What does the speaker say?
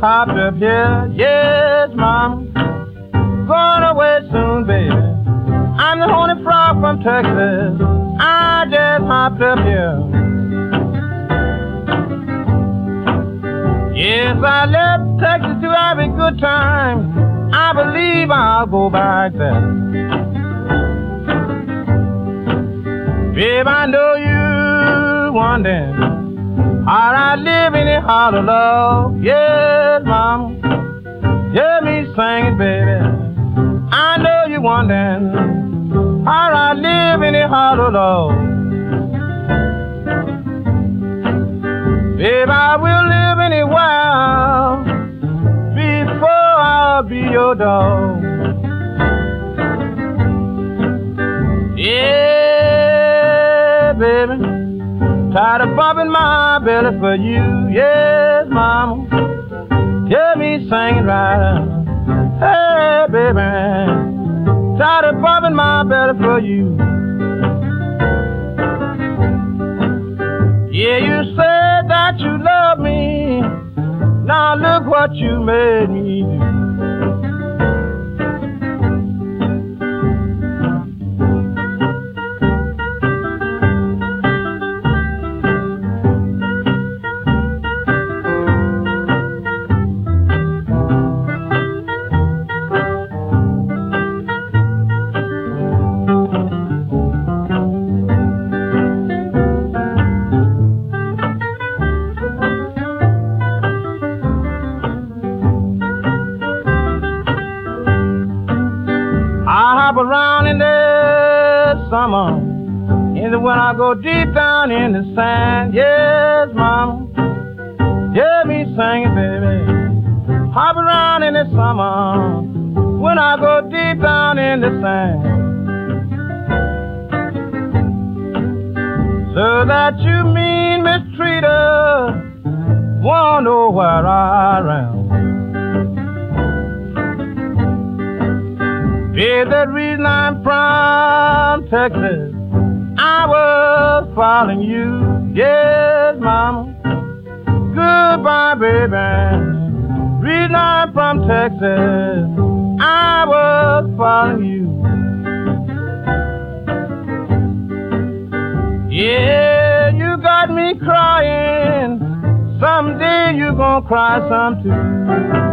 hopped up here. Yes, mama, going away soon, baby. I'm the honey frog from Texas. I just hopped up here. Yes, I left Texas to have a good time. I believe I'll go back there. Babe, I know you wondering how I live in a heart of love. Yes, mama, hear me singing, baby. I know you wondering how I live in a heart of love. Babe, I will live anywhere before I'll be your dog. Yeah, baby, tired of bumping my belly for you. Yes, mama, hear me singing right. Hey, baby, tired of bumping my belly for you. Yeah, you said that you love me. Now look what you made me do. Around in the summer, in the winter I go deep down in the sand. Yes, mama, hear me singing, baby. Hop around in the summer, when I go deep down in the sand. So that you mean mistreater won't know where I am. Yeah, the reason I'm from Texas, I was following you. Yes, mama, goodbye, baby. Reason I'm from Texas, I was following you. Yeah, you got me crying. Someday you gonna cry some too.